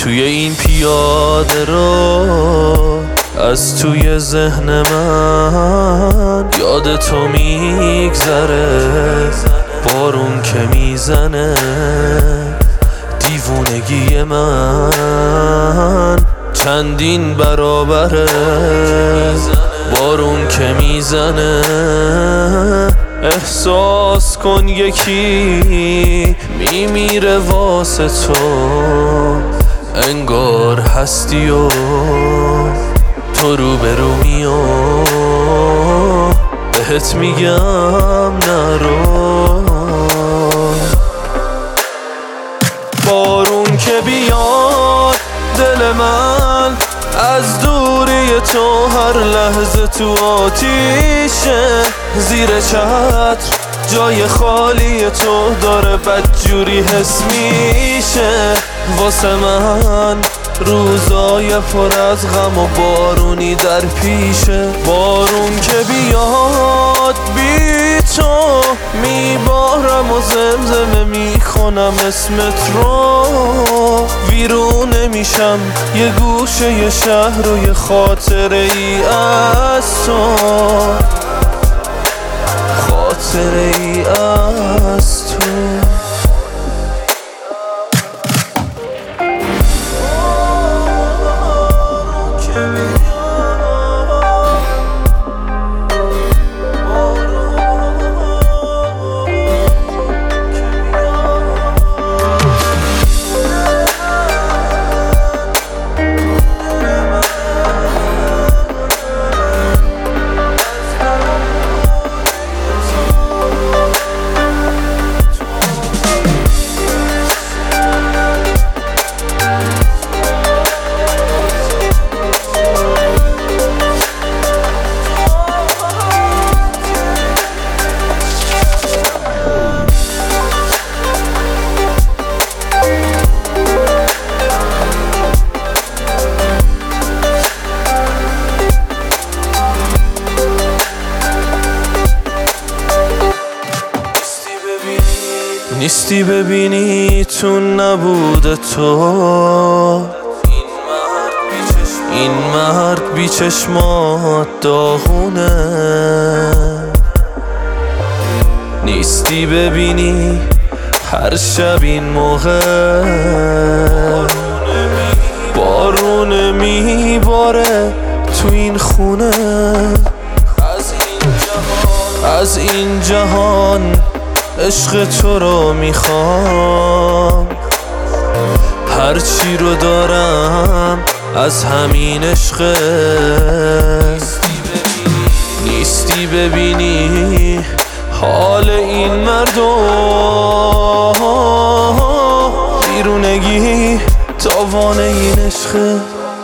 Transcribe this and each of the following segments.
توی این پیاده رو از توی ذهن من یاد تو میگذره، بارون که میزنه دیوونگی من چندین برابره. بارون که میزنه احساس کن یکی میمیره واسه تو، انگار هستی و تو روبرو میای، بهت میگم نرو. بارون که بیاد دل من از دوری تو هر لحظه تو آتیشه، زیر چتر جای خالی تو داره بدجوری حس میشه واسه من، روزای پر از غم و بارونی در پیشه. بارون که بیاد بی تو میبارم و زمزمه میخونم اسمت رو، ویرون میشم یه گوشه یه شهر و یه خاطره ای از تو، خاطره ای از تو. نیستی ببینی تو نبوده تو، این مرد بی چشمات داغونه. نیستی ببینی هر شب این موقع بارونه میباره تو این خونه. از این جهان عشق تو رو میخوام، هرچی رو دارم از همین عشق. نیستی ببینی حال این مردم، بیرونگی تاوان این عشق.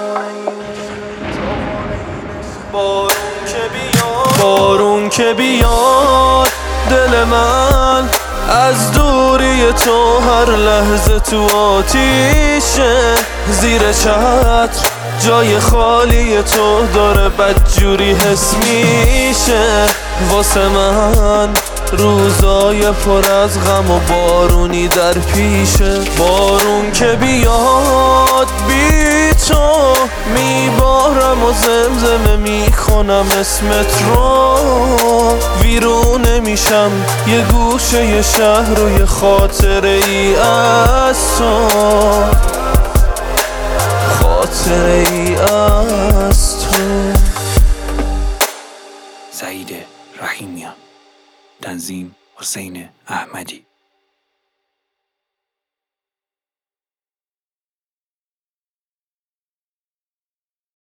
بارون که بیاد دل من از دوری تو هر لحظه تو آتیشه، زیر چتر جای خالی تو داره بدجوری حس میشه واسه من، روزای پر از غم و بارونی در پیشه. بارون که بیاد بی تو میبارم و زمزمه میخونم اسمت رو، ویرون میشم یه گوشه یه شهر و یه خاطره ای از تو، خاطره ای از تو. سعید رحیمیان، تنظیم حسین احمدی.